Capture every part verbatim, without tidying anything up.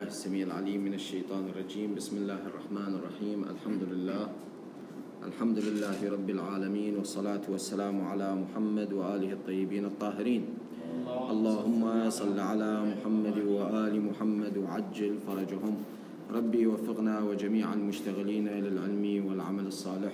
السميع العليم من الشيطان الرجيم. بسم الله الرحمن الرحيم. الحمد لله الحمد لله رب العالمين، والصلاة والسلام على محمد وآله الطيبين الطاهرين. اللهم صل على محمد وآل محمد وعجل فرجهم. ربي وفقنا وجميع المشتغلين للعلم والعمل الصالح.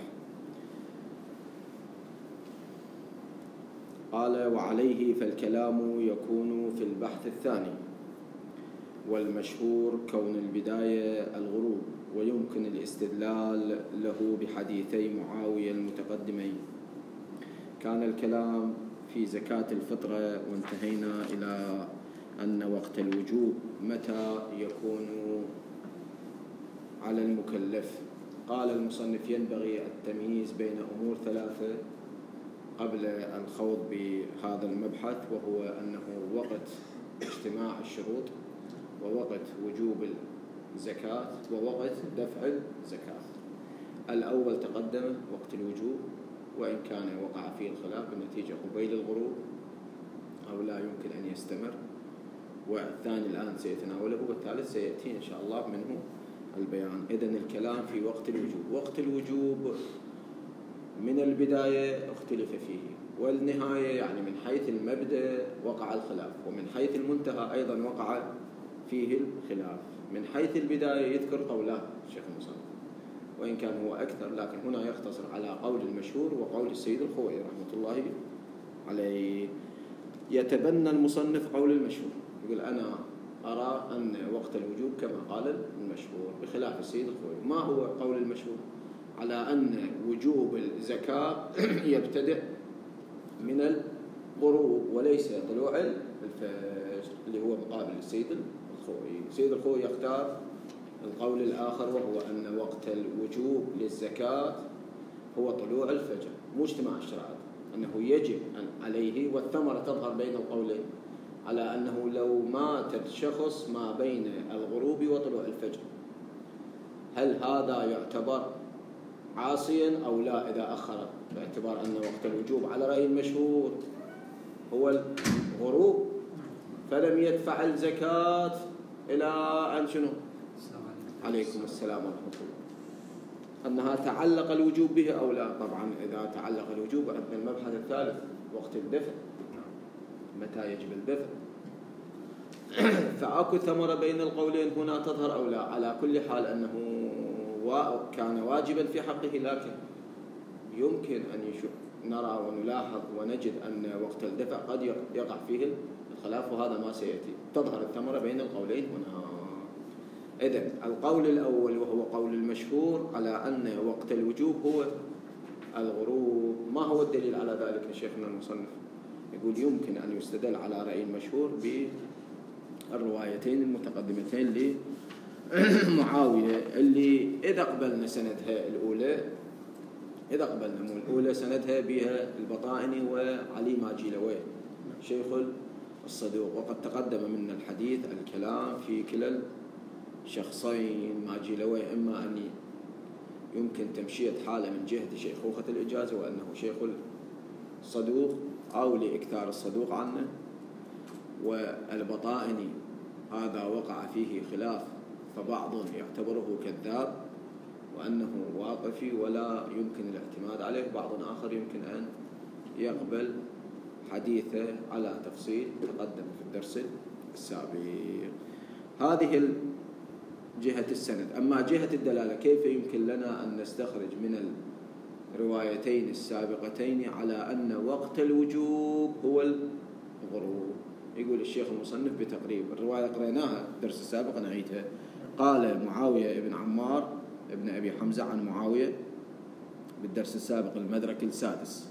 قال: وعليه فالكلام يكون في البحث الثاني، والمشهور كون البداية الغروب، ويمكن الاستدلال له بحديثي معاوية المتقدمين. كان الكلام في زكاة الفطرة، وانتهينا إلى أن وقت الوجوب متى يكون على المكلف. قال المصنف: ينبغي التمييز بين أمور ثلاثة قبل الخوض بهذا المبحث، وهو أنه وقت اجتماع الشروط، ووقت وجوب الزكاة، ووقت دفع الزكاة. الأول تقدم وقت الوجوب، وإن كان وقع فيه الخلاف بالنتيجة قبيل الغروب أو لا يمكن أن يستمر، والثاني الآن سيتناوله، والثالث سيأتي إن شاء الله منه البيان. إذن الكلام في وقت الوجوب. وقت الوجوب من البداية اختلف فيه، والنهاية يعني من حيث المبدأ وقع الخلاف، ومن حيث المنتهى أيضا وقع فيه الخلاف. من حيث البداية يذكر قولان الشيخ المصنف، وإن كان هو أكثر، لكن هنا يختصر على قول المشهور وقول السيد الخوئي رحمة الله عليه. يتبنى المصنف قول المشهور، يقول: أنا أرى أن وقت الوجوب كما قال المشهور، بخلاف السيد الخوئي. ما هو قول المشهور؟ على أن وجوب الزكاة يبتدئ من الغروب وليس طلوع الفجر، اللي هو مقابل السيد الخوئي. السيد الخوئي يختار القول الآخر، وهو أن وقت الوجوب للزكاة هو طلوع الفجر، مو اجتماع الشرائط، أنه يجب أن عليه، والثمرة تظهر بين القولين على أنه لو مات الشخص ما بين الغروب وطلوع الفجر، هل هذا يعتبر عاصيا أو لا إذا أخر، باعتبار أن وقت الوجوب على رأي المشهور هو الغروب، فلم يدفع الزكاة إلى أن شنو؟ عليكم السلام ورحمة الله. أنها تعلق الوجوب به أو لا؟ طبعا إذا تعلق الوجوب عندنا المبحث الثالث وقت الدفع، متى يجب الدفع. فأكو ثمرة بين القولين هنا تظهر أو لا. على كل حال أنه كان واجبا في حقه، لكن يمكن أن نرى ونلاحظ ونجد أن وقت الدفع قد يقع فيه الخلاف، وهذا ما سيأتي. تظهر الثمرة بين القولين هنا. إذن القول الأول وهو قول المشهور على أن وقت الوجوب هو الغروب. ما هو الدليل على ذلك يا شيخنا المصنف؟ يقول: يمكن أن يستدل على رأي المشهور بالروايتين المتقدمتين لمعاوية، اللي إذا قبلنا سندها الأولى إذا قبلنا مو الأولى سندها بها البطائني وعلي ماجيلوي شيخ الصدوق، وقد تقدم من الحديث الكلام في كلا الشخصين. ماجيلوي إما أن يمكن تمشية حالة من جهة شيخوخة الإجازة وأنه شيخ الصدوق، أو لإكثار الصدوق عنه، والبطائني هذا وقع فيه خلاف، فبعض يعتبره كذاب وأنه واقفي ولا يمكن الاعتماد عليه، بعض آخر يمكن أن يقبل حديثه على تفصيل تقدم في الدرس السابق. هذه جهة السند. أما جهة الدلالة، كيف يمكن لنا أن نستخرج من الروايتين السابقتين على أن وقت الوجوب هو الغروب؟ يقول الشيخ المصنف بتقريب الرواية قرأناها الدرس السابق، نعيدها. قال معاوية بن عمار ابن أبي حمزة عن معاوية بالدرس السابق المدرك السادس،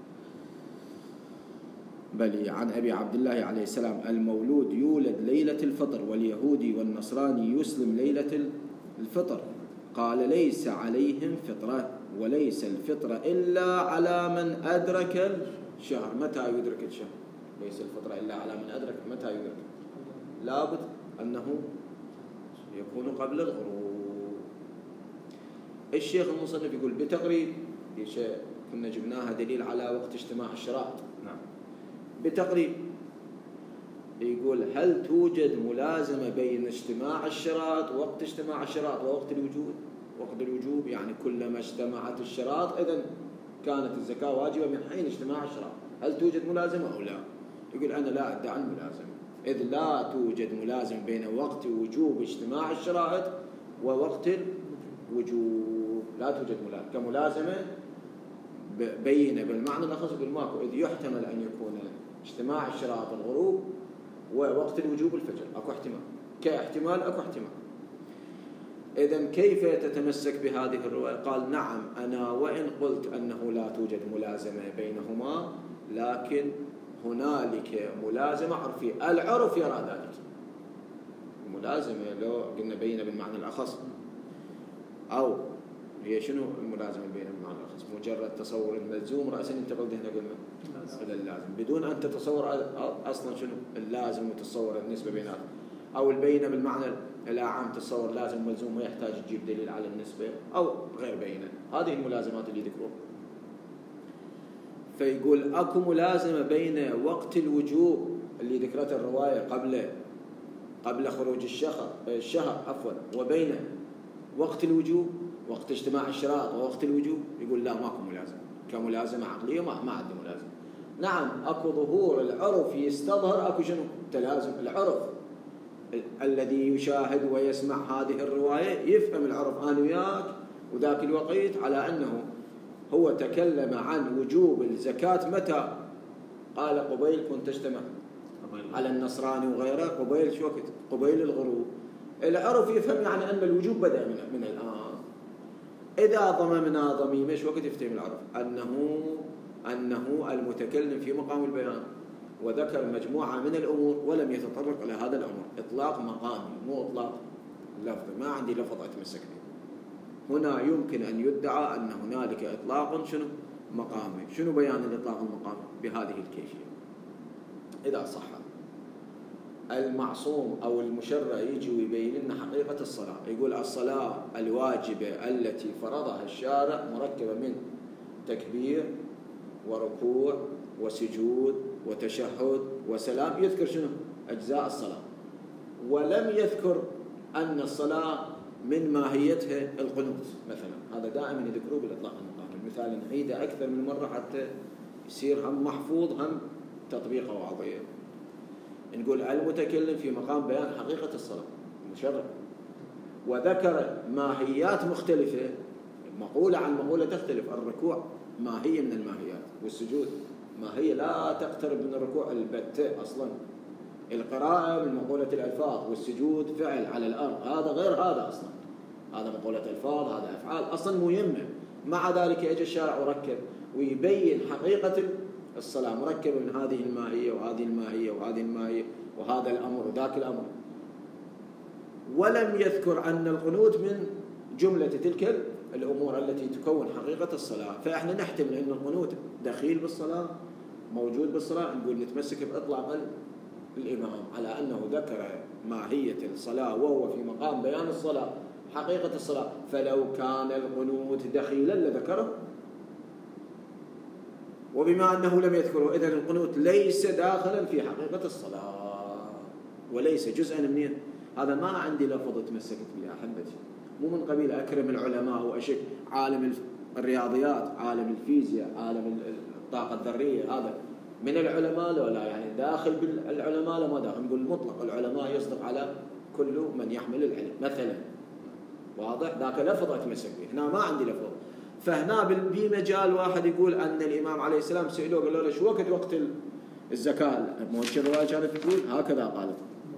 بل عن أبي عبد الله عليه السلام: المولود يولد ليلة الفطر، واليهودي والنصراني يسلم ليلة الفطر. قال: ليس عليهم فطرة، وليس الفطرة إلا على من أدرك الشهر. متى يدرك الشهر؟ ليس الفطرة إلا على من أدرك. متى يدرك؟ لابد أنه يكون قبل الغروب. الشيخ المصنف يقول بتقريب، شيء كنا جبناها دليل على وقت اجتماع الشرائط. نعم. بتقريب يقول هل توجد ملازمة بين اجتماع الشرائط ووقت اجتماع الشرائط ووقت الوجوب؟ وقت الوجوب يعني كلما اجتمعت الشرائط إذن كانت الزكاة واجبة من حين اجتماع الشرائط. هل توجد ملازمة أو لا؟ يقول أنا لا أدعي الملازمة، إذ لا توجد ملازمة بين وقت وجوب اجتماع الشرائط ووقت الوجوب. لا توجد ملازمة كملازمة بينة بالمعنى الأخص يقول ماكو، إذ يحتمل أن يكون اجتماع الشرائط الغروب ووقت الوجوب الفجر، أكو احتمال، كاحتمال أكو احتمال. إذن كيف تتمسك بهذه الرواية؟ قال نعم أنا وإن قلت أنه لا توجد ملازمة بينهما لكن هنالك ملازمة عرفية، العرف يرى ذلك. الملازمة لو قلنا بينة بالمعنى الأخص، أو هي شنو الملازمة بينة بالمعنى الأخص؟ مجرد تصور الملزوم رأسا ينتقل هنا قلنا إلى اللازم بدون أن تتصور أصلا شنو اللازم وتتصور النسبة بيناتهم، أو البينة بالمعنى الأعم تصور لازم ملزوم ما يحتاج تجيب دليل على النسبة أو غير بينة. هذه الملازمات اللي ذكروها. فيقول أكو ملازمة بين وقت الوجوب اللي ذكرت الرواية قبل قبل خروج الشهر الشهر عفوا وبين وقت الوجوب وقت اجتماع الشرائط ووقت الوجوب. يقول لا ماكو ملازمة كملازمة عقلية، ما ما عندي ملازمة. نعم أكو ظهور العرف يستظهر أكو شنو تلازم. العرف الذي يشاهد ويسمع هذه الرواية يفهم العرف أنا وياك وذاك الوقت على أنه هو تكلم عن وجوب الزكاة متى؟ قال قبيل كنت تجتمع على النصراني وغيره قبيل شو وقت؟ قبيل الغروب. العرف يفهم يعني أن الوجوب بدأ من, من الآن. إذا ضممنا ضميمة شو وقت يفتهم العرف؟ أنه أنه المتكلم في مقام البيان وذكر مجموعة من الأمور ولم يتطرق إلى هذا الأمر إطلاق مقامي مو إطلاق لفظي. ما عندي لفظ أتمسك به. هنا يمكن أن يدعى أن هنالك إطلاق شنو مقامي. شنو بيان الإطلاق المقامي؟ بهذه الكيفية. إذا صح المعصوم أو المشرع يجي ويبين لنا حقيقة الصلاة، يقول الصلاة الواجبة التي فرضها الشارع مركبة من تكبير وركوع وسجود وتشهد وسلام، يذكر شنو أجزاء الصلاة، ولم يذكر أن الصلاة من ماهيتها القنوت مثلا. هذا دائما يذكروه بالإطلاق المقامي. المثال نعيده أكثر من مرة حتى يصير هم محفوظ هم تطبيقه واضح. نقول المتكلم في مقام بيان حقيقة الصلاة المشرع وذكر ماهيات مختلفة، مقولة عن مقولة تختلف. الركوع ماهية من الماهيات، والسجود ماهية لا تقترب من الركوع البتة أصلا. القراءة من مقولة الألفاظ، والسجود فعل على الأرض، هذا غير هذا أصلا. هذا مقولة ألفاظ، هذا أفعال أصلا مهمة. مع ذلك يجي الشارع وركب ويبين حقيقة الصلاة مركبة من هذه الماهية وهذه الماهية وهذه الماهية وهذا الأمر وذاك الأمر، ولم يذكر أن القنوت من جملة تلك الأمور التي تكون حقيقة الصلاة. فإحنا نحتمل أن القنوت دخيل بالصلاة موجود بالصلاة، نقول نتمسك بإطلاق الإمام على أنه ذكر ماهية الصلاة وهو في مقام بيان الصلاة حقيقة الصلاة. فلو كان القنوت دخيلا لذكره، وبما أنه لم يذكره إذن القنوت ليس داخلا في حقيقة الصلاة وليس جزءا منه. هذا ما عندي لفظ تمسكت به أحبتي، مو من قبيل أكرم العلماء وأشك عالم الرياضيات، عالم الفيزياء، عالم الطاقة الذرية، هذا من العلماء لو لا يعني داخل بالعلماء لما داخل. نقول مطلق العلماء يصدق على كل من يحمل العلم مثلا، واضح؟ ذاك لفظ أتمسك به. هنا ما عندي لفظ. فهنا بمجال واحد يقول أن الإمام عليه السلام سئلوه قالوا له شو وقت وقت الزكاة؟ موجه الرواية كانت تقول هكذا قالت: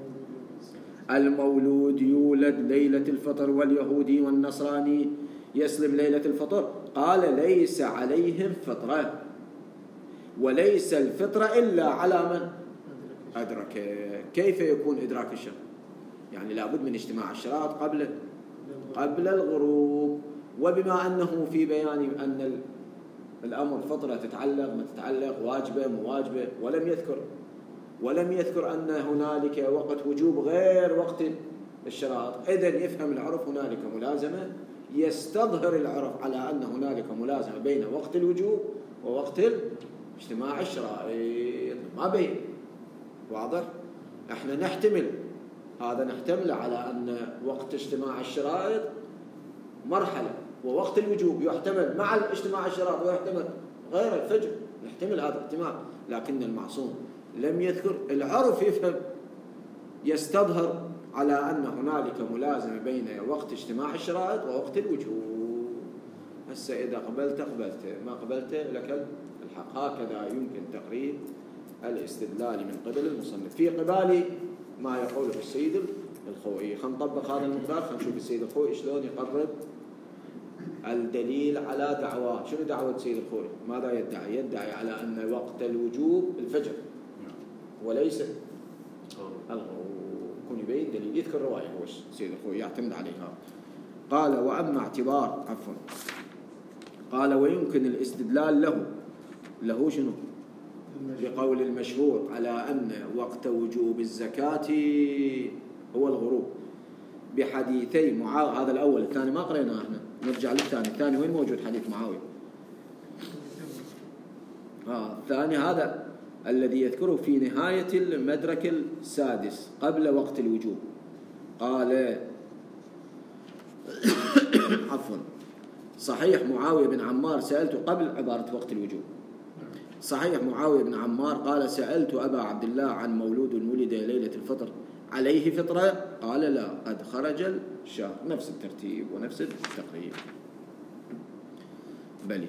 المولود يولد ليلة الفطر واليهودي والنصراني يسلم ليلة الفطر. قال: ليس عليهم فطرة، وليس الفطرة إلا على من أدرك. كيف يكون إدراك الشرع؟ يعني لابد من اجتماع الشرائط قبل قبل الغروب. وبما أنه في بيان أن الأمر فطرة تتعلق ما تتعلق، واجبة مواجبة، ولم يذكر ولم يذكر أن هنالك وقت وجوب غير وقت الشرائط، إذن يفهم العرف هنالك ملازمة، يستظهر العرف على أن هنالك ملازمة بين وقت الوجوب ووقت اجتماع الشرائط. ما بين، واضح؟ احنا نحتمل هذا، نحتمل على أن وقت اجتماع الشرائط مرحلة، ووقت الوجوب يحتمل مع الاجتماع الشرائط ويحتمل غير الفجر، نحتمل هذا الاحتمال. لكن المعصوم لم يذكر. العرف يفهم يستظهر على أن هنالك ملازمة بين وقت اجتماع الشرائط ووقت الوجوب. هسه إذا قبلت قبلت، ما قبلت لك الحق. هكذا يمكن تقريب الاستدلال من قبل المصنف. في قبال ما يقوله السيد الخوئي. خلينا نطبق هذا المقدار، خلينا نشوف السيد الخوئي شلون يقرب الدليل على دعواه. شنو دعوة السيد الخوئي؟ ماذا يدعي؟ يدعي على أن وقت الوجوب الفجر وليس الغروب. يكون يبين دليل، يذكر رواية هو السيد الخوئي يعتمد عليها. قال وأما اعتبار عفوا قال ويمكن الاستدلال له له شنو؟ بقول المشهور على أن وقت وجوب الزكاة هو الغروب بحديثي معاوية. هذا الأول، الثاني ما قريناه احنا، نرجع للثاني. الثاني وين موجود حديث معاوية؟ آه الثاني هذا الذي يذكره في نهاية المدرك السادس قبل وقت الوجوب. قال عفوا صحيح معاوية بن عمار سألت قبل عبارة وقت الوجوب. صحيح معاوية بن عمار قال سألت أبا عبد الله عن مولود ولد ليلة الفطر عليه فطرة؟ قال لا، قد خرج الشهر. نفس الترتيب ونفس التقريب. بلي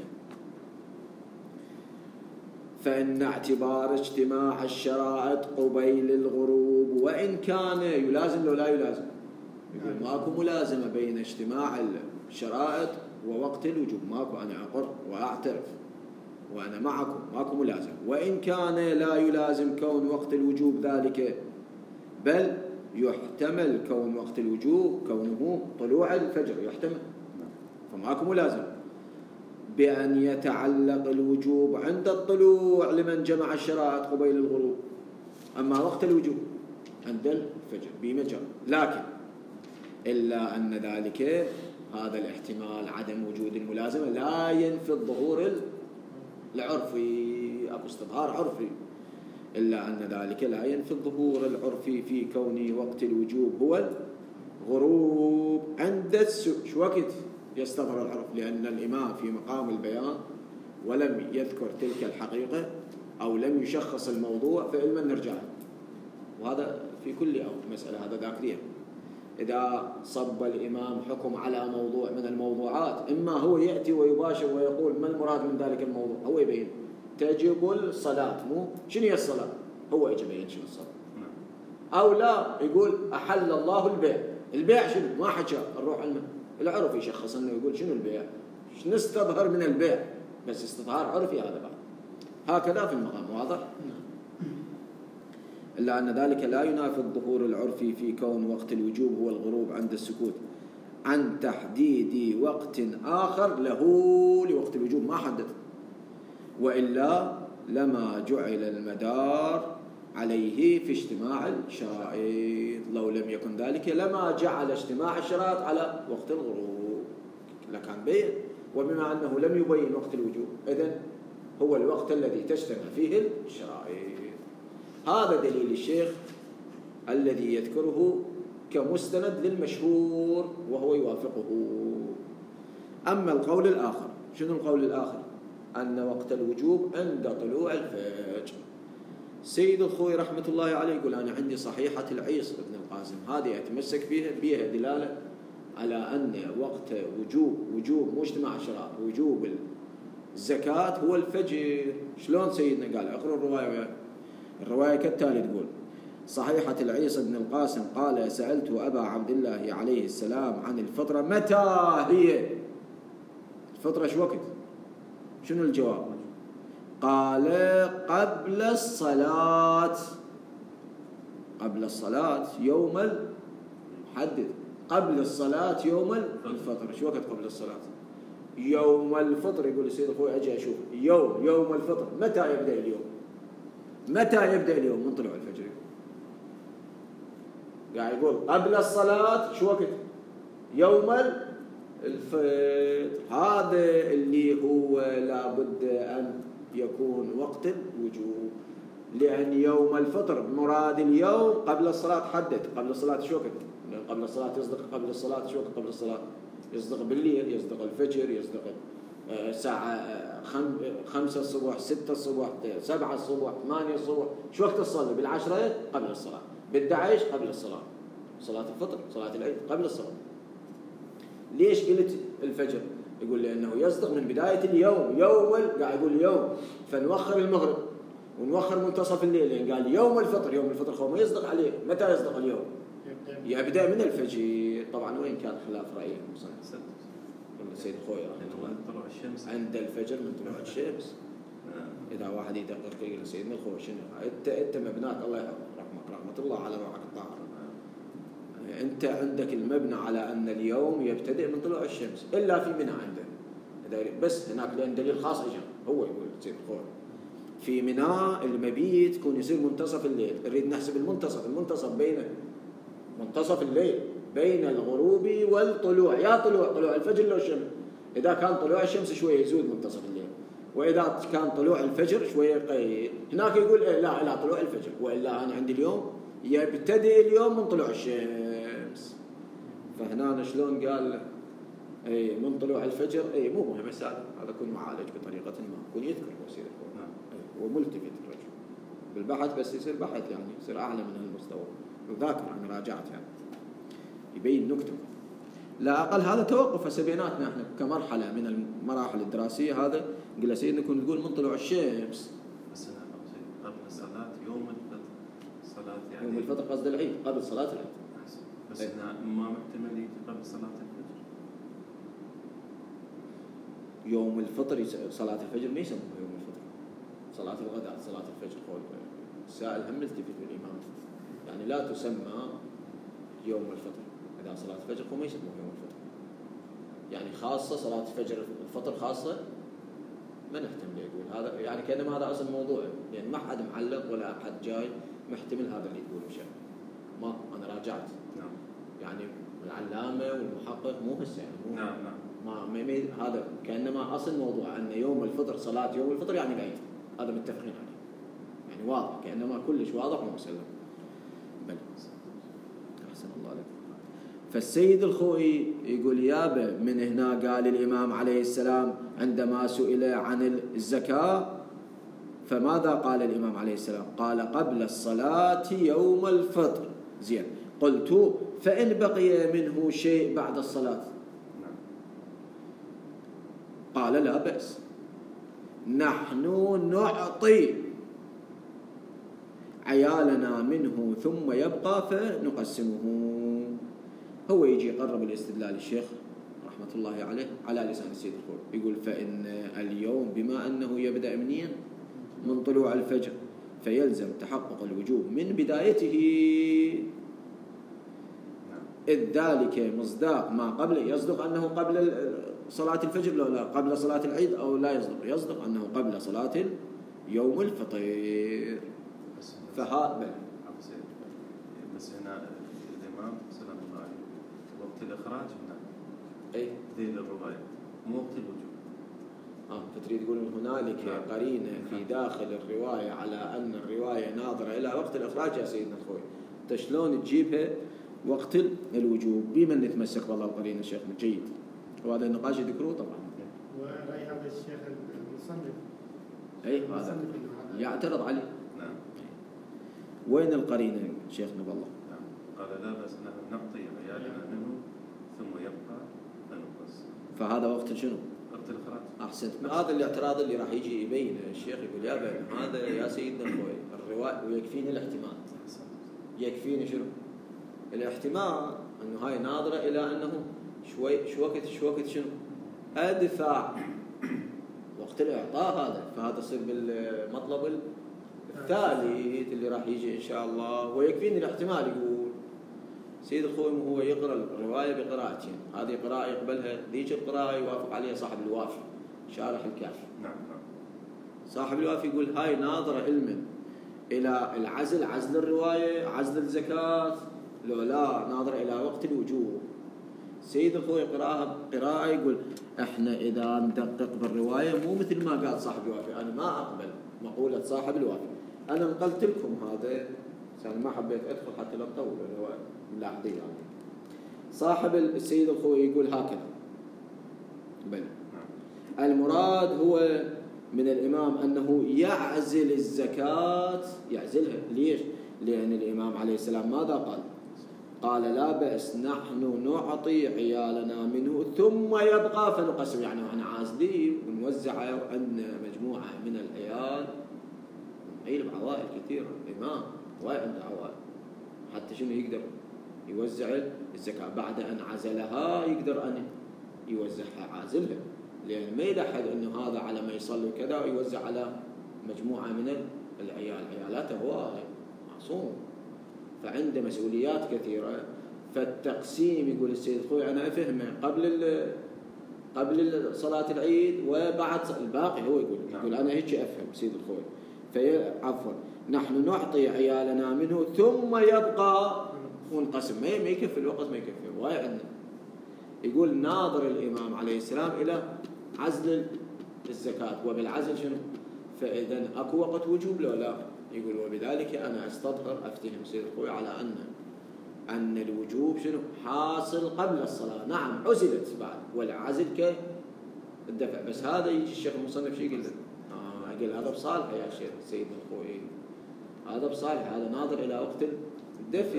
فإن اعتبار اجتماع الشرائط قبيل الغروب وإن كان يلازم لو لا يلازم، يقول ماكو ملازمة بين اجتماع الشرائط ووقت الوجوب، ماكو. أنا أقر وأعترف وأنا معكم، ماكو ملازم. وإن كان لا يلازم كون وقت الوجوب ذلك، بل يحتمل كون وقت الوجوب كونه طلوع الفجر، يحتمل، فماكو ملازم بأن يتعلق الوجوب عند الطلوع لمن جمع الشرائط قبيل الغروب. أما وقت الوجوب عند الفجر بمجرى. لكن إلا أن ذلك هذا الاحتمال عدم وجود الملازمة لا ينفي الظهور العرفي. أكو استظهار عرفي، إلا أن ذلك لا ينفي الظهور العرفي في كون وقت الوجوب هو الغروب عند شو وقت يستظهر العرف، لأن الإمام في مقام البيان ولم يذكر تلك الحقيقة أو لم يشخص الموضوع، فإلما نرجع. وهذا في كل مسألة هذا ذاكرية. إذا صب الإمام حكم على موضوع من الموضوعات، إما هو يأتي ويباشر ويقول ما المراد من ذلك الموضوع، هو يبين تجب الصلاة، مو شنو هي الصلاة، هو يجي يبين شنو الصلاة. أو لا يقول أحل الله البيع. البيع شنو؟ ما حكى الروح علمه، العرف يشخص انه يقول شنو البيع، شنو نستظهر من البيع، بس استظهار عرفي هذا بعد. هكذا في المقام واضح. إلا أن ذلك لا ينافي الظهور العرفي في كون وقت الوجوب هو الغروب عند السكوت عن تحديد وقت آخر له لوقت الوجوب، ما حدد. وإلا لما جعل المدار عليه في اجتماع الشرائط. لو لم يكن ذلك لما جعل اجتماع الشرائط على وقت الغروب، لكان بين. وبما أنه لم يبين وقت الوجوب، إذن هو الوقت الذي تجتمع فيه الشرائط. هذا دليل الشيخ الذي يذكره كمستند للمشهور وهو يوافقه. أما القول الآخر، شنو القول الآخر؟ أن وقت الوجوب عند طلوع الفجر. سيد الخوي رحمة الله عليه يقول أنا عندي صحيحة العيص ابن القاسم، هذه أتمسك فيها بها دلالة على أن وقت وجوب وجوب مو اجتماع الشرائط، وجوب الزكاة هو الفجر. شلون سيدنا قال؟ اقرأ الرواية. الرواية كالتالي تقول: صحيحة العيص بن القاسم قال: سألت أبا عبد الله عليه السلام عن الفطرة متى هي؟ الفطرة شو وقت؟ شنو الجواب؟ قال: قبل الصلاة. قبل الصلاة يوم الحدد، قبل الصلاة يوم الفطر. شو وقت قبل الصلاة؟ يوم الفطر. يقول السيد أخوي أجي أشوف يوم يوم الفطر متى يبدأ اليوم؟ متى يبدأ اليوم؟ من طلوع الفجر. قاعد يقول قبل الصلاة شو وقت؟ يوم الفطر. هذا اللي هو لابد أن يكون وقت الوجوب، لأن يوم الفطر مراد اليوم قبل الصلاة. حدد قبل الصلاة شو وقت؟ قبل الصلاة يصدق قبل الصلاة شو وقت؟ قبل الصلاة يصدق بالليل، يصدق الفجر، يصدق الساعة خمسة الصبح، ستة الصبح، سبعة الصبح، ثمانية الصبح. شو وقت تصلي؟ بالعشرة قبل الصلاة، بالدعش قبل الصلاة. صلاة الفطر صلاة العيد قبل الصلاة. ليش قلت الفجر؟ يقول لأنه يصدق من بداية اليوم. يوم قاعد يقول يوم، فنوخر المغرب ونوخر منتصف الليل. يعني قال يوم الفطر، يوم الفطر خو ما يصدق عليه. متى يصدق اليوم؟ يبدأ من الفجر. طبعا وين كان خلاف رأي المصنف السيد الخوي رحمه الله، عند الفجر من طلوع الشمس. إذا واحد يدقق يقول سيدنا الخوي شنو أنت أنت مبناك الله يرحمك رحمة الله على روحك الطاهر. أنت عندك المبنى على أن اليوم يبتدئ من طلوع الشمس، إلا في منى عنده بس هناك لأن دليل خاص إجا. هو يقول سيد الخوي في منى المبيت يكون يصير منتصف الليل. نريد نحسب المنتصف، المنتصف بين منتصف الليل بين الغروب والطلوع. يا طلوع طلوع الفجر لو الشمس. إذا كان طلوع الشمس شوية يزود منتصف الليل، وإذا كان طلوع الفجر شوية يقيد. هناك يقول إيه لا لا طلوع الفجر، وإلا أنا عندي اليوم يبتدئ اليوم من طلوع الشمس. فهنا شلون قال أي من طلوع الفجر؟ أي مو مهم هذا، هذا كن معالج بطريقة ما، كن يذكر وسير القرآن وملتفت الرجل بالبحث، بس يصير بحث يعني يصير أعلى من المستوى. وذاكر أنا راجعت يعني يبين نكته. لا أقل هذا توقف سبيناتنا احنا كمرحلة من المراحل الدراسية. هذا قل سيدنا كنت تقول من طلوع الشمس. بس قبل الصلاة يوم الفطر صلاة يعني يوم الفطر قصد العيد قبل صلاة العيد. بس هنا ما محتمل يجي قبل صلاة الفجر. يوم الفطر صلاة الفجر ما يسموها يوم الفطر، صلاة الغداء صلاة الفجر. قول السائل هم التفت بالإمام يعني لا تسمى يوم الفطر. إذا صلاة الفجر وما يسموها يوم الفطر يعني خاصة صلاة الفجر الفطر خاصة. ما نحتمل يقول هذا يعني كأنما هذا أصل موضوع يعني ما حد معلق ولا أحد جاي محتمل هذا اللي يقوله شيء. ما أنا راجعت نعم. يعني العلامة والمحقق مو هسه يعني مو نعم نعم ما مي هذا كأنما أصل موضوع أن يوم الفطر صلاة يوم الفطر يعني العيد. هذا متفقين عليه يعني واضح كأنما كلش واضح ومسلم. بل أحسن الله عليك. فالسيد الخوئي يقول يابا من هنا قال الإمام عليه السلام عندما سئل عن الزكاة فماذا قال الإمام عليه السلام؟ قال قبل الصلاة يوم الفطر. زين قلت فإن بقي منه شيء بعد الصلاة قال لا بأس نحن نعطي عيالنا منه ثم يبقى فنقسمه. هو يجي يقرب الاستدلال الشيخ رحمة الله عليه على لسان السيد الخوئي يقول فإن اليوم بما أنه يبدأ منين من طلوع الفجر فيلزم تحقق الوجوب من بدايته، إذ ذلك مصداق ما قبل. يصدق أنه قبل صلاة الفجر لو لا قبل صلاة العيد أو لا يصدق؟ يصدق أنه قبل صلاة يوم الفطر. فهذا بس هنا الإمام سلام الله عليه وقت الإخراج هنا أي ذيل الرواية مو وقت الوجوب. آه فتريد تقول هنالك قرينة في داخل الرواية على أن الرواية ناظرة إلى وقت الإخراج. يا سيدنا الخوي أنت شلون تجيبها وقت الوجوب؟ بمن نتمسك والله القرينة الشيخ جيد، وهذا النقاش يذكروه طبعا. ورأي هذا الشيخ المصنف أي هذا يعترض عليه. نعم. وين القرينة شيخنا بالله؟ نعم. قال لا بس نحن نعطي عيالنا منه ثم يبقى فنقص. فهذا وقت شنو؟ وقت الإخراج. أحسنت. هذا الاعتراض اللي راح يجي يبين الشيخ يقول يا بني هذا يا سيدنا الخوي الرواية ويكفيني الاحتمال. يكفيني شنو؟ الاحتمال أنه هاي ناظرة إلى أنه شوي شو وقت شو وقت شنو؟ أدفع وقت الإعطاء هذا. فهذا يصير بالمطلب الثالث اللي راح يجي إن شاء الله. ويكفيني الاحتمال يقول سيد الخوي هو يقرأ الرواية بقراءتين، هذه قراءة يقبلها، ذيك القراءة يوافق عليها صاحب الوافي شارح الكافي. نعم نعم. صاحب الوافي يقول هاي ناظرة علما إلى العزل عزل الرواية عزل الزكاة لو لا ناظرة إلى وقت الوجوب. سيد الخوي قراءة قراءة يقول احنا إذا ندقق بالرواية مو مثل ما قال صاحب الوافي. أنا ما أقبل مقولة صاحب الوافي أنا نقلت لكم هذا، يعني ما حبيت أدخل حتى لا أطول، هو لاحظين يعني. صاحب السيد الخوئي يقول هكذا بل المراد هو من الإمام أنه يعزل الزكاة، يعزلها. ليش؟ لأن الإمام عليه السلام ماذا قال؟ قال لا بأس نحن نعطي عيالنا منه ثم يبقى فنقسم، يعني احنا عازلين ونوزع عندنا مجموعة من العيال، نعيل بعوائل كثيرة، الإمام وايد عنده عوائل، حتى شنو يقدر يوزع الزكاة بعد أن عزلها، يقدر أن يوزعها عازلها، لأن ما يلحق أنه هذا على ما يصلي كذا ويوزع على مجموعة من العيال، عيالاته هو معصوم فعنده مسؤوليات كثيرة. فالتقسيم يقول السيد خوي أنا أفهمه قبل قبل صلاة العيد وبعد الباقي، هو يقول يقول أنا هيك أفهم سيد الخوي. في عفوا نحن نعطي عيالنا منه ثم يبقى ونقسم، ما يكفي الوقت، ما يكفي وايد عندنا. يقول ناظر الإمام عليه السلام إلى عزل الزكاة، وبالعزل شنو؟ فإذا أكو وقت وجوب لو لا؟ يقول وبذلك أنا أستظهر أفتهم سيد الخوي على أن أن الوجوب شنو؟ حاصل قبل الصلاة، نعم عزلت بعد والعزل كالدفع، بس هذا يجي الشيخ المصنف شو يقول له؟ آه يقول هذا بصالح يا شيخ سيد الخوي، هذا بصالح، هذا ناظر إلى وقت الدفع.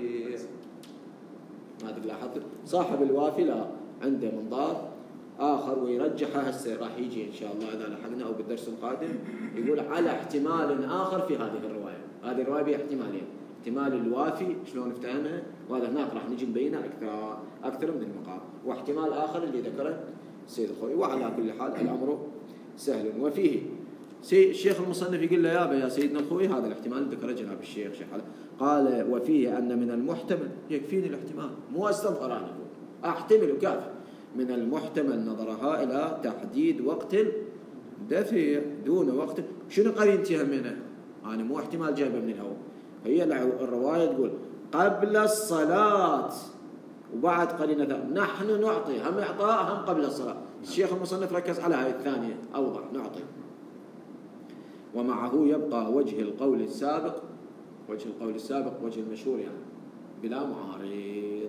ما لاحظت صاحب الوافي لا عنده منظار آخر ويرجحه، هسه راح يجي إن شاء الله إذا لحقنا أو بالدرس القادم، يقول على احتمال آخر في هذه الرواية. هذه الرواية بها احتمالين، احتمال الوافي شلون نفتهمها، وهذا هناك راح نجي نبينه أكثر أكثر من المقام، واحتمال آخر اللي ذكره السيد الخوي. وعلى كل حال الأمر سهل. وفيه الشيخ المصنف يقول له يابا يا سيدنا الخوي هذا الاحتمال اللي ذكره جناب الشيخ شيخ قال وفيه أن من المحتمل، يكفيني الاحتمال مو استظهر أنا أحتمل وكافي، من المحتمل نظرها إلى تحديد وقت الدفع دون وقت. شنو قرينتها منه؟ أنا مو احتمال جايبه من الهواء، هي الرواية تقول قبل الصلاة، وبعد قرينة نحن نعطي، هم إعطاء هم قبل الصلاة. الشيخ المصنف ركز على هاي الثانية أوضح، نعطي. ومعه يبقى وجه القول السابق، وجه القول السابق وجه المشهور يعني بلا معارض،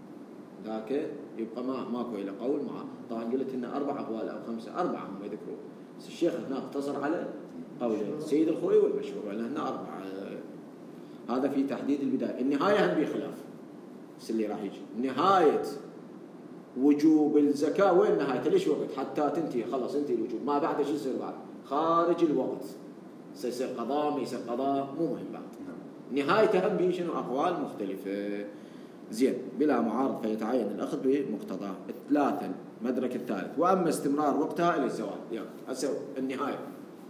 ذاك يبقى ما ماكو إلى قول مع. طبعا قلت إن أربع أقوال أو خمسة، أربعة هم يذكرون، بس الشيخ هنا اقتصر على قول السيد الخوي والمشهور، لأن هنا أربعة. هذا في تحديد البداية. النهاية هم بخلاف، بس اللي راح يجي نهاية وجوب الزكاة وين نهايته؟ ليش وقت؟ حتى تنتهي خلاص انتهي الوجوب، ما بعد شو يصير بعد؟ خارج الوقت سيصير قضاء ما يصير قضاء مو مهم بعد. نهايته هم به شنو؟ أقوال مختلفة. زين بلا معارض فيتعين الأخذ بمقتضاه. ثلاثا مدرك الثالث وأما استمرار وقتها إلى الزوال. يعني أسوي النهاية،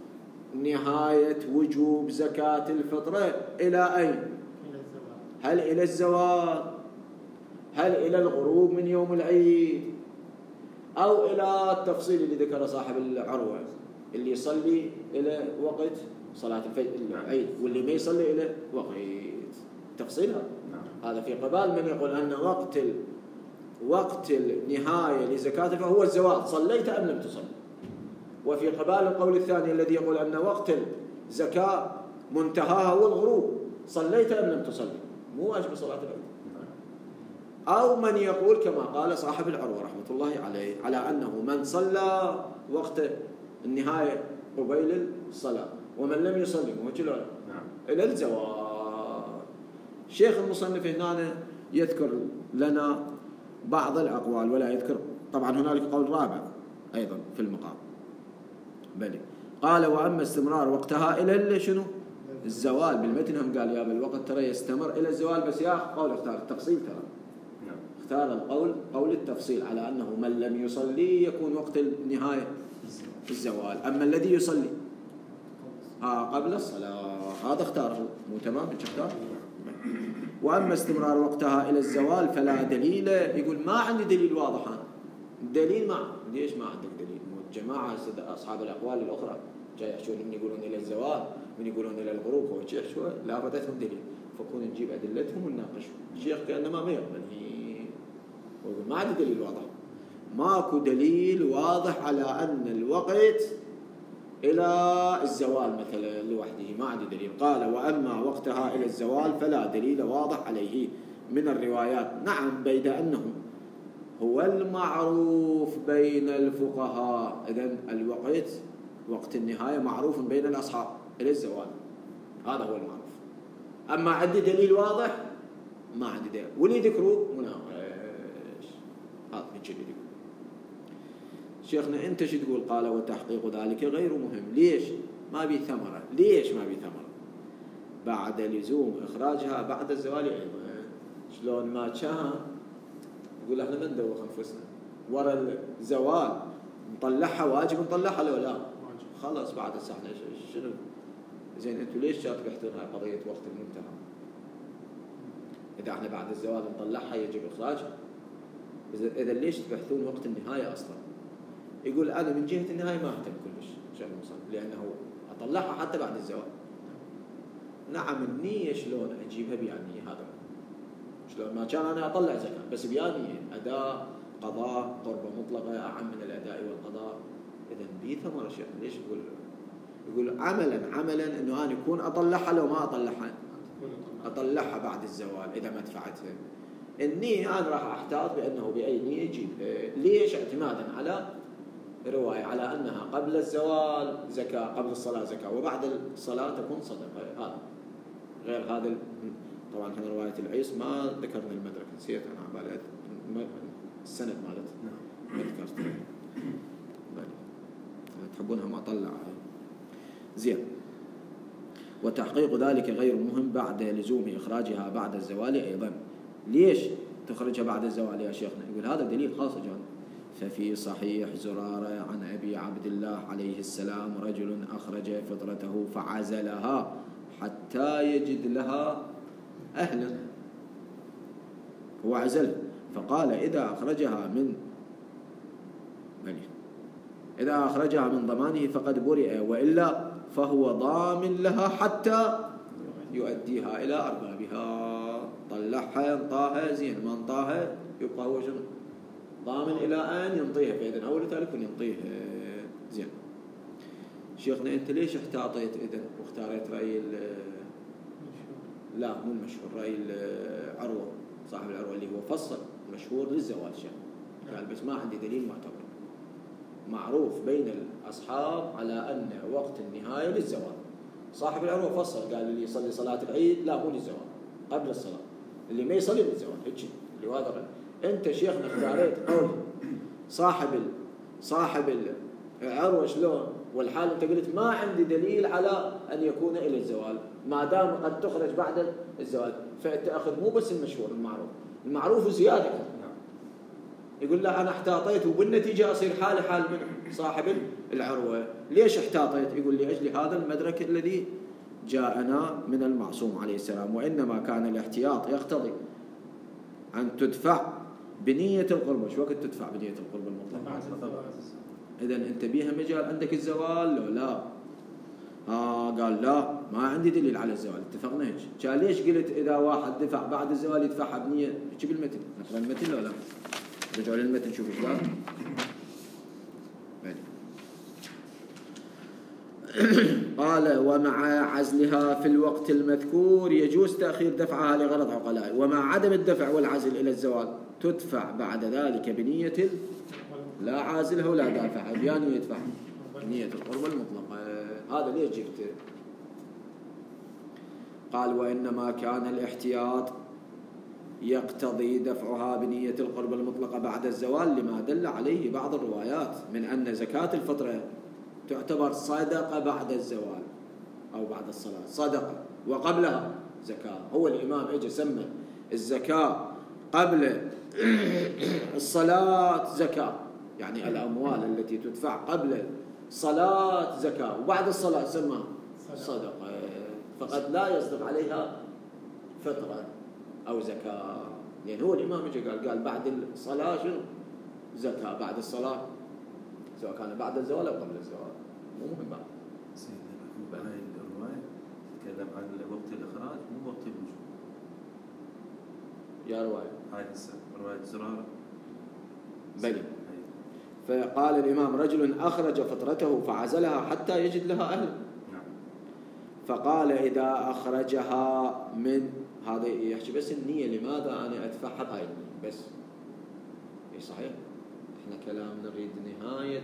نهاية وجوب زكاة الفطرة إلى أين؟ هل إلى الزوال؟ هل إلى الغروب من يوم العيد؟ أو إلى التفصيل اللي ذكره صاحب العروة اللي يصلي إلى وقت صلاة العيد واللي ما يصلي إلى وقت تفصيلها. هذا في قبال من يقول أن وقت ال... وقت النهاية لزكاة الفطر هو الزوال، صليت أم لم تصل. وفي قبال القول الثاني الذي يقول أن وقت الزكاة منتهاها هو الغروب، صليت أم لم تصلي، مو واجب صلاة العيد. أو من يقول كما قال صاحب العروة رحمة الله عليه على أنه من صلى وقت النهاية قبيل الصلاة ومن لم يصلي مو إلى الزوال. شيخ المصنف هنا يذكر لنا بعض الأقوال ولا يذكر، طبعا هنالك قول رابع أيضا في المقام بلي قال وأما استمرار وقتها إلى شنو؟ الزوال. بالمتن هم قال يا بالوقت ترى يستمر إلى الزوال، بس يا قول اختار التفصيل، ترى اختار القول قول التفصيل على أنه من لم يصلي يكون وقت النهاية في الزوال، أما الذي يصلي آه قبل الصلاة هذا اختاره مو تمام مش اختار. وأما استمرار وقتها إلى الزوال فلا دليل. يقول ما عندي دليل واضح. دليل ما ليش ما عندك دليل؟ الجماعة أصحاب الأقوال الأخرى جاي يحشون من يقولون إلى الزوال من يقولون إلى الغروب، هو شيخ شو لا بدتهم دليل، فكون نجيب أدلتهم ونناقشهم. الشيخ كأنما ما يقبل، ويقول ما عندي دليل واضح، ماكو دليل واضح على أن الوقت إلى الزوال مثلا لوحده ما عندي دليل. قال وأما وقتها إلى الزوال فلا دليل واضح عليه من الروايات. نعم، بيد أنه هو المعروف بين الفقهاء. إذن الوقت وقت النهاية معروف بين الأصحاب إلى الزوال، هذا هو المعروف. أما عندي دليل واضح ما عندي دليل، ولي ذكره مناقش. هذا بيجي لي شيخنا أنت شو تقول؟ قال وتحقيق ذلك غير مهم. ليش؟ ما بي ثمرة. ليش ما بي ثمرة؟ بعد لزوم إخراجها بعد الزوال أيضا. شلون ما كان يقول احنا ما ندوخ أنفسنا ورا الزوال، نطلعها واجب نطلعها لو لا خلاص بعد الساعة شنو؟ زين انتم ليش جات بحثونها قضية وقت المنتهى؟ إذا احنا بعد الزوال نطلعها يجب إخراجها، إذا ليش تبحثون وقت النهاية أصلا؟ يقول أنا من جهة النهاية ما أهتم كلش شيخ المصنف، لأنه أطلعها حتى بعد الزوال. نعم النية شلون أجيبها بيانية؟ هذا شلون ما كان أنا أطلع زكاة بس بيانية أداء قضاء قربة مطلقة أعم من الأداء والقضاء. إذا بي ثمرة شيخ. ليش يقول يقول عملا عملا إنه أنا يكون أطلعها لو ما أطلعها أطلعها بعد الزوال إذا ما دفعتها. النية أنا راح أحتاط بأنه بأي نية يجيب. ليش؟ اعتمادا على رواية على أنها قبل الزوال زكاة، قبل الصلاة زكاة، وبعد الصلاة تكون صدقة. هذا غير هذا. طبعا احنا رواية العيس ما ذكرنا المدرك، نسيت أنا على السند مالت ما ذكرت. تحبونها ما طلع زين. وتحقيق ذلك غير مهم بعد لزوم إخراجها بعد الزوال أيضا. ليش تخرجها بعد الزوال يا شيخنا؟ يقول هذا دليل خاص جدا. ففي صحيح زرارة عن أبي عبد الله عليه السلام رجل أخرج فطرته فعزلها حتى يجد لها أهلا. هو عزلها فقال إذا أخرجها من إذا أخرجها من ضمانه فقد برئ، وإلا فهو ضامن لها حتى يؤديها إلى أربابها. طلعها ينطاها زين، ما انطاها يبقى هو شنو؟ ضامن إلى أن ينطيها. فإذن أول ذلك ينطيها زين. شيخنا أنت ليش احتاطيت إذن واختاريت رأي لا مو المشهور، رأي العروة صاحب العروة اللي هو فصل مشهور للزوال شيخ قال بس ما عندي دليل معتبر معروف بين الأصحاب على أن وقت النهاية للزوال. صاحب العروة فصل قال اللي يصلي صلاة العيد لا مو للزوال قبل الصلاة، اللي ما يصلي للزوال هيك اللي واضح. أنت شيخنا اختاريت قول صاحب صاحب العروة شلون، والحال أنت قلت ما عندي دليل على أن يكون إلى الزوال ما دام قد تخرج بعد الزوال. فأنت أخذ مو بس المشهور المعروف، المعروف زيادة. يقول لا أنا احتاطيت وبالنتيجة أصير حالي حال من صاحب العروة. ليش احتاطيت؟ يقول لأجل هذا المدرك الذي جاءنا من المعصوم عليه السلام. وإنما كان الاحتياط يقتضي أن تدفع بنية القربة. شو وقت تدفع بنية القربة المطلقة؟ إذن أنت بيها مجال عندك الزوال لو لا؟ آه قال لا ما عندي دليل على الزوال. اتفقنا هيك. كان ليش قلت إذا واحد دفع بعد الزوال يدفعها بنية؟ شو بالمتن؟ نقرأ المتن ولا لا؟ رجعوا للمتن شوف ايش قال. قال ومع عزلها في الوقت المذكور يجوز تأخير دفعها لغرض عقلاء، ومع عدم الدفع والعزل إلى الزوال تدفع بعد ذلك بنية لا عازلها ولا دافعها بيان يدفع نية القربة المطلقة. هذا ليش جبت؟ قال وإنما كان الاحتياط يقتضي دفعها بنية القربة المطلقة بعد الزوال لما دل عليه بعض الروايات من أن زكاة الفطرة تعتبر صدقة بعد الزوال أو بعد الصلاة صدقة، وقبلها زكاة. هو الإمام إجا سمى الزكاة قبل الصلاة زكاة، يعني الأموال التي تدفع قبل الصلاة زكاة، وبعد الصلاة سمى صدقة، فقد لا يصدق عليها فطرة أو زكاة. يعني هو الإمام إجا قال قال بعد الصلاة شنو؟ زكاة بعد الصلاة، سواء كان بعد الزوال أو قبل الزوال، مو مهم بعد. سيدنا هاي الرواية تتكلم عن وقت الإخراج مو وقت الوجوب. يا رواية هاي هسه رواية زرارة بلي. فقال الإمام رجل أخرج فطرته فعزلها حتى يجد لها أهل. فقال إذا أخرجها من هذا يحكي بس النية، لماذا أنا أدفعها بهاي النية بس. إي صحيح، إحنا كلام نريد نهاية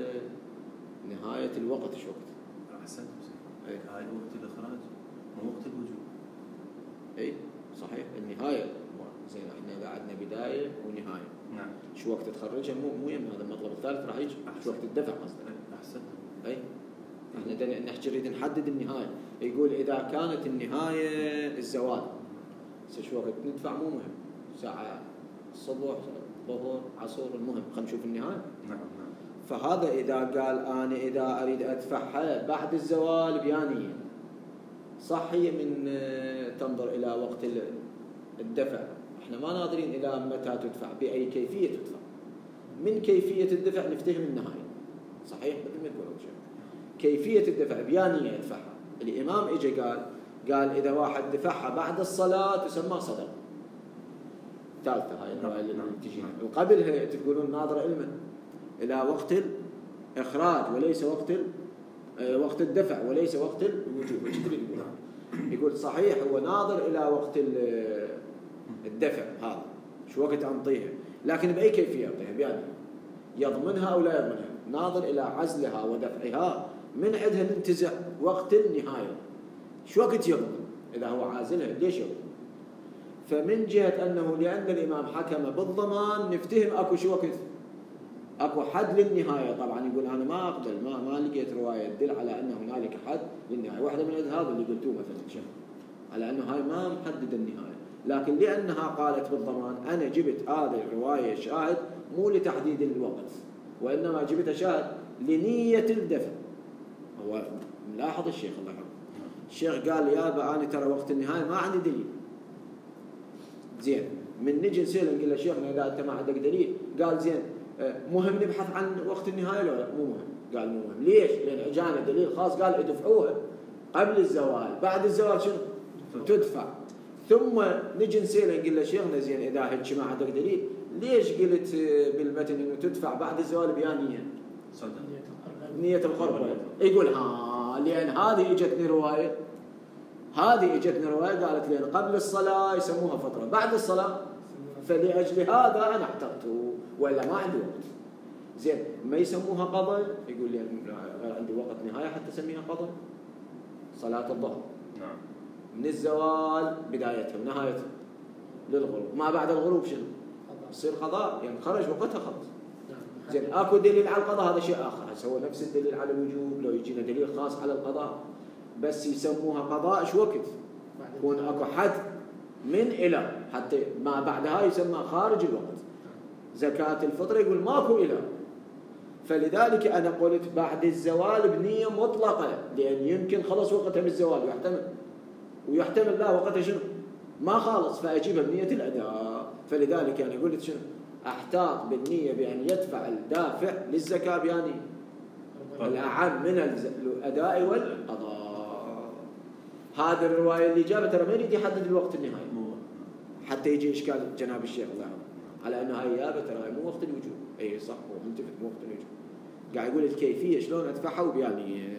نهاية الوقت. شو وقت؟ أحسنت. هاي وقت الإخراج مو وقت الوجوب. إي صحيح، النهاية زين. إحنا عندنا بداية ونهاية. نعم. شو وقت تخرجها مو مو يم هذا المطلب الثالث راح يجي. شو وقت الدفع قصدك؟ أحسنت. أي احنا نحكي نريد نحدد النهاية. يقول إذا كانت النهاية الزوال، شو وقت ندفع مو مهم، ساعة الصبح ظهر عصر، المهم خلينا نشوف النهاية. نعم نعم. فهذا إذا قال أنا إذا أريد أدفعها بعد الزوال بيانية، صح هي من تنظر إلى وقت الدفع. احنا ما ناظرين إلى متى تدفع، بأي كيفية تدفع. من كيفية الدفع نفتهم النهاية. صحيح مثل ما تقول شيء. كيفية الدفع بيانية يدفعها. الإمام إجا قال قال إذا واحد دفعها بعد الصلاة تسمى صدقة. ثالثة هاي الرواية اللي تجينا. وقبلها تقولون ناظر علما إلى وقت الإخراج وليس وقت وقت الدفع وليس وقت الوجوب. ايش تريد يقول؟ يقول صحيح هو ناظر إلى وقت الدفع، هذا شو وقت أنطيها، لكن بأي كيفية أنطيها بيانية، يضمنها أو لا يضمنها، ناظر إلى عزلها ودفعها من عندها ننتزع وقت النهاية. شو وقت يضمن إذا هو عازلها؟ ليش يضمن؟ فمن جهة أنه لأن الإمام حكم بالضمان نفتهم أكو شو وقت، أكو حد للنهاية. طبعا يقول أنا ما أقبل، ما ما لقيت رواية تدل على أن هنالك حد للنهاية. واحدة من هذا اللي قلتوه مثلا شهر على أنه هاي ما محدد النهاية، لكن لأنها قالت بالضمان أنا جبت هذه الرواية شاهد مو لتحديد الوقت، وإنما جبتها شاهد لنية الدفع. هو ملاحظ الشيخ الله يرحمه، الشيخ قال يابا أنا ترى وقت النهاية ما عندي دليل. زين من نجي نسأله نقول له شيخنا إذا أنت ما عندك دليل، قال زين مهم نبحث عن وقت النهاية ولا مو مهم؟ قال مو مهم. ليش؟ لأن أجانا دليل خاص قال ادفعوها قبل الزوال، بعد الزوال شنو؟ تدفع. ثم نجي نسأله نقول له شيخنا زين إذا هيك ما عندك دليل ليش قلت بالمتن إنه تدفع بعد الزوال بيانية؟ صدق. نية القرب. يقول ها لأن هذه اجتني رواية، هذه اجتني رواية قالت لأن قبل الصلاة يسموها فترة، بعد الصلاة فلأجل هذا أنا احترته ولا ما عندي وقت. زين ما يسموها قضاء؟ يقول لي غير عندي وقت نهاية حتى اسميها قضاء. صلاة الظهر نعم من الزوال بدايتها ونهايتها للغروب، ما بعد الغروب شنو؟ يصير قضاء، يعني خرج وقتها خلص. زين اكو دليل على القضاء هذا شيء اخر، هسه هو نفس الدليل على الوجوب لو يجينا دليل خاص على القضاء، بس يسموها قضاء شو وقت؟ يكون اكو حد من الى، حتى ما بعدها يسمى خارج الوقت. زكاة الفطر يقول ماكو الى، فلذلك انا قلت بعد الزوال بنية مطلقة، لان يمكن خلص وقتها بالزوال ويحتمل ويحتمل لا وقتها شنو؟ ما خالص، فاجيبها بنية الاداء. فلذلك انا قلت شنو؟ احتاط بالنية بأن يدفع الدافع للزكاة بياني الأعم من الأداء والقضاء. هذه الرواية اللي جابت ترى ما يريد يحدد الوقت النهائي حتى يجي إشكال جناب الشيخ الله يرحمه على أنه هاي جابت ترى مو وقت الوجوب. أي صح هو ملتفت مو وقت الوجوب، قاعد يقول الكيفية شلون أدفعها وبياني،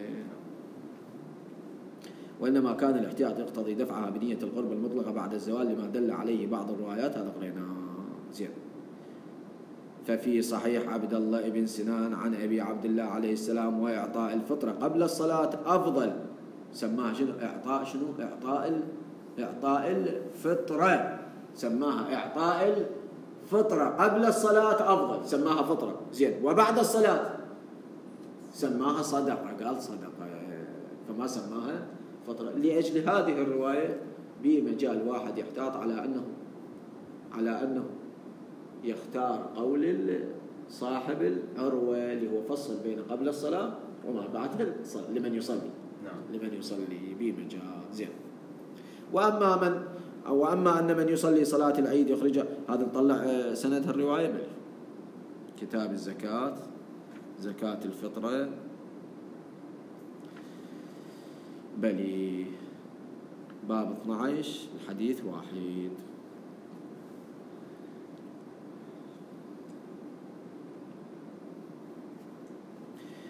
وإنما كان الاحتياط يقتضي دفعها بنية القرب المطلقة بعد الزوال لما دل عليه بعض الروايات. هذا قريناه زين. ففي صحيح عبد الله بن سنان عن أبي عبد الله عليه السلام وإعطاء الفطرة قبل الصلاة أفضل، سماها شنو؟ إعطاء شنو؟ إعطاء ال... إعطاء الفطرة، سماها إعطاء الفطرة قبل الصلاة أفضل، سماها فطرة زين. وبعد الصلاة سماها صدقة، قال صدقة، فما سماها فطرة. لأجل هذه الرواية بمجال واحد يحتاط على أنه على أنه يختار قول صاحب العروة اللي هو فصل بين قبل الصلاة وما بعدها لمن يصلي. نعم. لمن يصلي بمجال زين. وأما من أو أما أن من يصلي صلاة العيد يخرجها، هذا نطلع سندها الرواية بل كتاب الزكاة، زكاة الفطرة بلي باب اثني عشر الحديث واحد.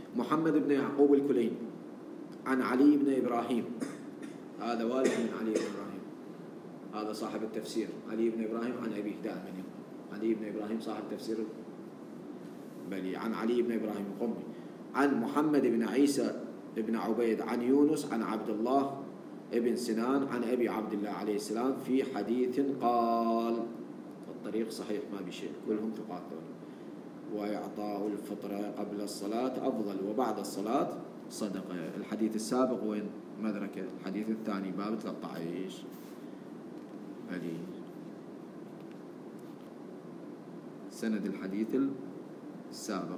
محمد بن يعقوب الكليني عن علي بن إبراهيم، هذا والد من علي بن إبراهيم، هذا صاحب التفسير. علي بن إبراهيم عن أبيه دائما يقول علي بن إبراهيم صاحب تفسير بلي، عن علي بن إبراهيم القمي عن محمد بن عيسى بن عبيد عن يونس عن عبد الله ابن سنان عن أبي عبد الله عليه السلام في حديث قال. الطريق صحيح ما بشيء، كلهم ثقات. وإعطاء الفطرة قبل الصلاة أفضل وبعد الصلاة صدقة. الحديث السابق وين مدركة؟ الحديث الثاني باب ثلاثة عشر. بلي سند الحديث السابق.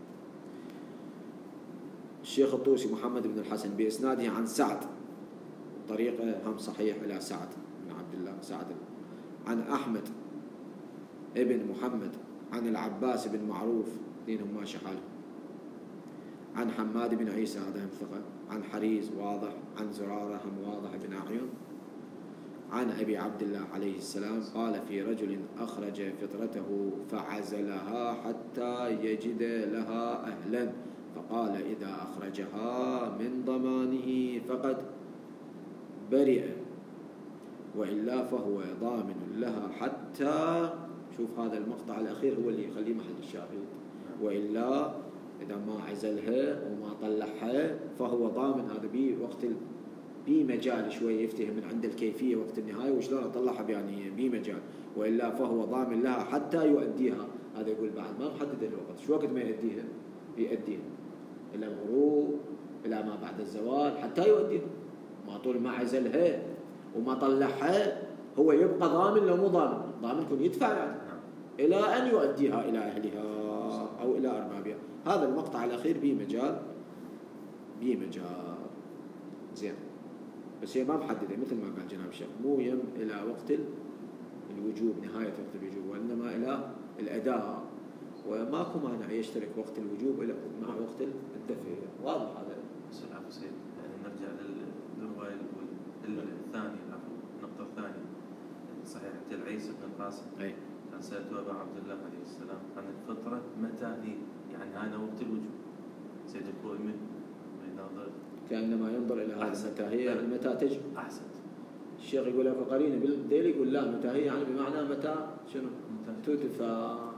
الشيخ الطوسي محمد بن الحسن بإسناده عن سعد، طريقة هم صحيح إلى سعد بن عبد الله سعد، عن أحمد ابن محمد عن العباس بن معروف، دينهم ماشي حالهم، عن حماد بن عيسى هذا هم ثقة، عن حريز واضح، عن زرارة هم واضح بن أعين، عن أبي عبد الله عليه السلام قال في رجل أخرج فطرته فعزلها حتى يجد لها أهلا، فقال إذا أخرجها من ضمانه فقد برئ، وإلا فهو ضامن لها حتى. شوف هذا المقطع الأخير هو اللي يخليه محل الشاهد. وإلا إذا ما عزلها وما طلعها فهو ضامن. هذا بي وقت ال... بي مجال شوي يفتهم من عند الكيفية وقت النهاية وشلون أطلعها بيعني بي مجال. وإلا فهو ضامن لها حتى يؤديها. هذا يقول بعد ما محدد الوقت، شو وقت ما يؤديها يؤديها إلى الغروب، إلى ما بعد الزوال، حتى يؤديها. ما طول ما عزلها وما طلعها هو يبقى ضامن لو مو ضامن. ضامن يكون يدفع يعني إلى أن يؤديها إلى أهلها أو إلى أربابها. هذا المقطع الأخير بيه مجال بيه مجال زين، بس هي ما محددة مثل ما قال جناب الشيخ، مو يم إلى وقت الوجوب نهاية وقت الوجوب، وإنما إلى الأداء. وماكو مانع يشترك وقت الوجوب إلى مع وقت الدفع. واضح هذا. سلام سيد، يعني نرجع للرواية الثانية، النقطة الثانية. صحيح العيسى بن القاسم أي كان سألته أبا عبد الله عليه السلام عن الفطرة متى هي، يعني هذا وقت الوجوب. سيد الكوي من يناظر كأنما ينظر إلى هذا متى هي يعني متى تجب. أحسنت. الشيخ يقول لك قرينة بالدليل يقول لا متى هي يعني بمعنى متى شنو؟ تدفع. آه.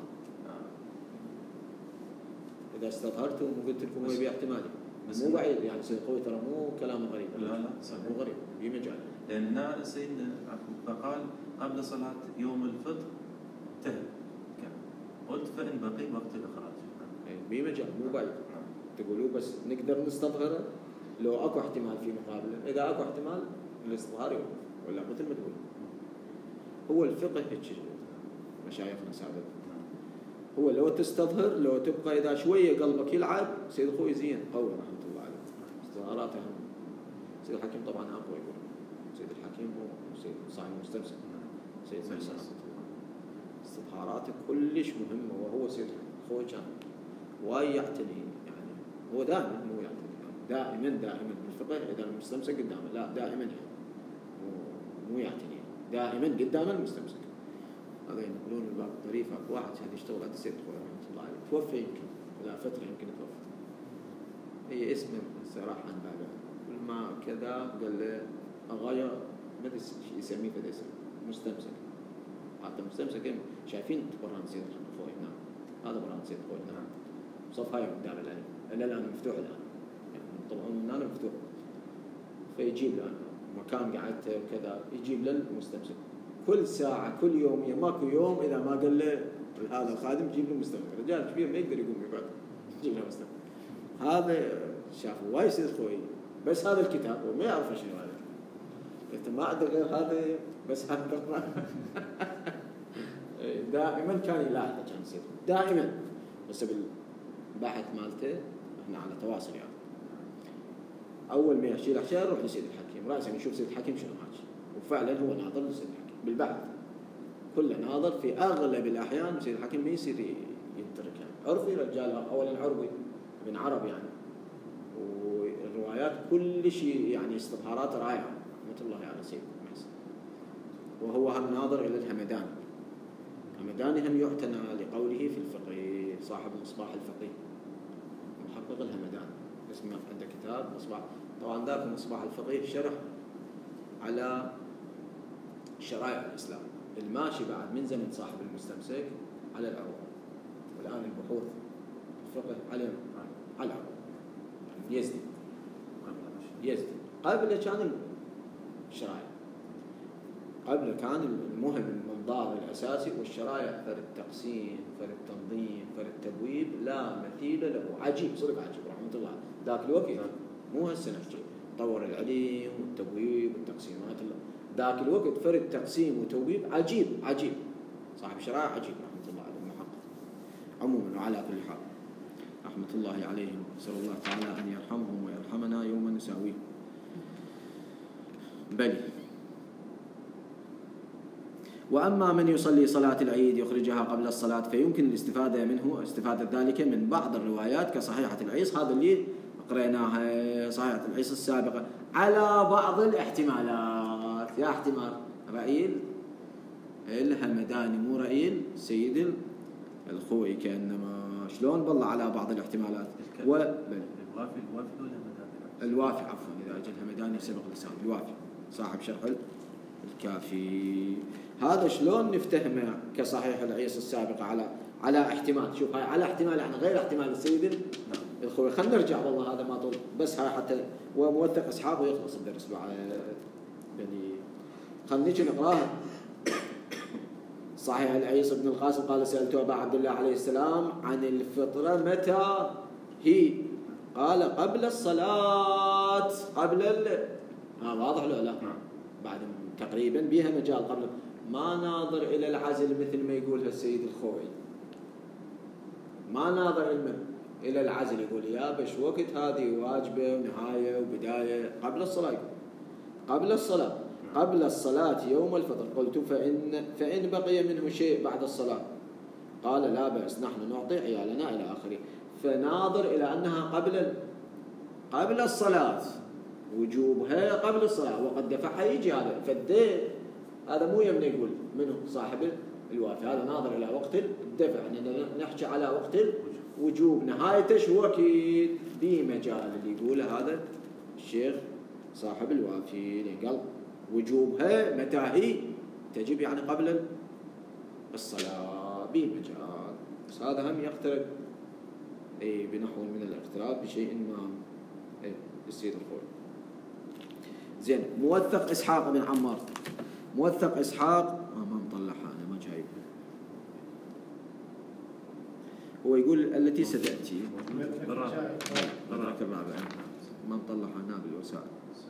إذا استظهرتم وقلت لكم هو باحتمالي مو بعيد يعني سيد قوي ترى مو كلام غريب. لا لا صحيح. مو غريب في مجال. لأن سيدنا فقال قبل صلاة يوم الفطر انتهى. قلت فإن بقي وقت الإخراج. في مجال مو بعيد. تقولوا بس نقدر نستظهره لو اكو احتمال في مقابله. اذا اكو احتمال الاستظهار يوقف ولا مثل ما تقول. هو الفقه هيك مشايخنا سادتنا. هو لو تستظهر لو تبقى اذا شويه قلبك يلعب سيد اخوي زين قوي رحمه الله عليه. استظهاراته هم. سيد الحكيم طبعا اقوى يقول. سيد الحكيم هو سيد صاحب المستمسك. سيد محسن رحمه الله. استظهاراته كلش مهمه وهو سيد اخوي كان واي يعتني يعني. هو دائما مو يعتني دائما دائما بالفقه اذا المستمسك قدامه لا دائما يعني مو يعتني دائما قدام المستمسك. هذا ينقلون من باب الطريفه. واحد كان يشتغل عند السيد اخوي رحمه الله عليه توفى يمكن لا فتره يمكن توفى. هي اسمه راح عن بابه كل ما كذا قال له اغايا ما ادري شو يسميه في الاسم مستمسك. حتى مستمسك شايفين برهان سيد اخوي هنا. هذا برهان سيد اخوي هنا. صف هاي قدام الان الا الان مفتوح الان يعني طبعا من هنا مفتوح. فيجيب له مكان قعدته وكذا يجيب للمستمسك كل ساعه كل يوم ماكو يوم اذا ما قال له هذا الخادم يجيب له مستمسك. رجال كبير ما يقدر يقوم يقعد يجيب له مستمسك. هذا شافوا وايد سيد اخوي بس هذا الكتاب وما يعرف شنو هذا. قلت ما ادري غير هذا بس هذا القرآن. دائما كان يلاحظ كان يصير دائما بس بالبحث مالته احنا على تواصل يعني. اول ما يشيل احشاء يروح لسيد الحكيم راسا يشوف سيد الحكيم شنو حاجه وفعلا هو ناظر لسيد الحكيم بالبحث كله ناظر. في اغلب الاحيان سيد الحكيم ما يصير يترك يعني. عرفي رجال اولا عربي من عرب يعني والروايات كل شيء يعني استظهارات رائعه رحمه الله على سيد محسن. وهو هم ناظر الى الهمداني. الهمداني هم يعتنى لقوله في الفقه صاحب مصباح الفقيه المحقق الهمداني، اسمه عنده كتاب مصباح، طبعا ذاك مصباح الفقيه شرح على شرائع الإسلام، الماشي بعد من زمن صاحب المستمسك على العروض، والآن البحوث الفقه على على العروض، يعني يزدي يزدي قبل كان الشرائع، قبل كان المهم المنظار الأساسي والشرائع، فر التقسيم، فر التنظيم، فر التبويب لا مثيل له، عجيب صدق عجيب رحمة الله. ذاك الوقت مو هالسنة طور العلم والتبويب والتقسيمات، ذاك الوقت فر التقسيم وتبويب عجيب عجيب، صاحب شرائع عجيب رحمة الله عليه المحقق. عموما وعلى كل حال رحمة الله عليهم، نسأل الله تعالى أن يرحمهم ويرحمنا يوم نساويه. بلي. وأما من يصلي صلاة العيد يخرجها قبل الصلاة فيمكن الاستفادة منه، استفادة ذلك من بعض الروايات كصحيحة العيس، هذا اللي قريناها صحيحة العيس السابقة، على بعض الاحتمالات. يا احتمال رأيل الهمداني مو رأيل سيد الخوي، كأنما شلون بالله على بعض الاحتمالات. و الوافي الوافي ولا الهمداني؟ الوافي عفوا، إذا أجل الهمداني سبق لسان، الوافي صاحب شرح الكافي. هذا شلون نفتهمه كصحيح العيس السابقة على على احتمال. شوف هاي على احتمال يعني غير احتمال السيد الخوي. خلينا نرجع والله هذا ما طول، بس هاي حتى وموثق اسحاق ويخلص الدرس بعد. يعني خلينا نجي نقراها. صحيح العيس بن القاسم قال سألت أبا عبد الله عليه السلام عن الفطرة متى هي؟ قال قبل الصلاة، قبل ال ها واضح له لا؟ بعد تقريبا بها مجال قبل، ما ناظر إلى العزل مثل ما يقولها السيد الخوي، ما ناظر إلى العزل، يقول يا بش وقت هذه واجبة ونهاية وبداية قبل الصلاة، يقول قبل الصلاة قبل الصلاة يوم الفطر. قلت فإن فإن بقي منه شيء بعد الصلاة قال لا بأس نحن نعطي عيالنا إلى آخره. فناظر إلى أنها قبل قبل الصلاة، وجوبها قبل الصلاة، وقد دفعها يجي هذا فالدين، هذا مو يمنى يقول منه صاحب الوافي، هذا ناظر إلى وقت الدفع، يعني نحكي على وقت الوجوب نهايته شو أكيد بمجال اللي يقوله هذا الشيخ صاحب الوافي، قال وجوبها متى هي تجب يعني قبل الصلاة بمجال. بس هذا هم يقترب اي بنحو من الاقتراب بشيء ما اي السيد الخوي. زين. موثق اسحاق بن عمار، موثق اسحاق ما ما مطلعها انا ما جايبها، هو يقول التي ستاتي الرابع ما مطلعها هنا بالوسائل.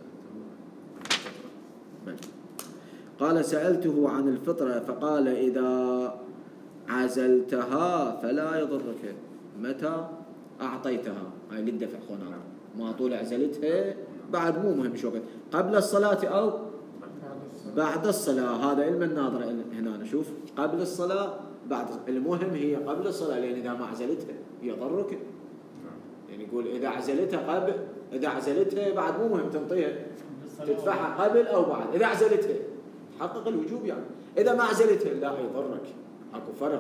بل. قال سألته عن الفطرة فقال إذا عزلتها فلا يضرك، متى أعطيتها هاي للدفع خونا، ما طول عزلتها بعد مو مهم شو وقت، قبل الصلاة أو بعد الصلاة، هذا علم الناظر هنا نشوف قبل الصلاة بعد، المهم هي قبل الصلاة، لأن إذا ما عزلتها يضرك، يعني يقول إذا عزلتها قبل، إذا عزلتها بعد مو مهم تنطيها تدفعها قبل أو بعد، إذا عزلتها حقق الوجوب يعني، إذا ما عزلتها لا يضرك، أكو فرق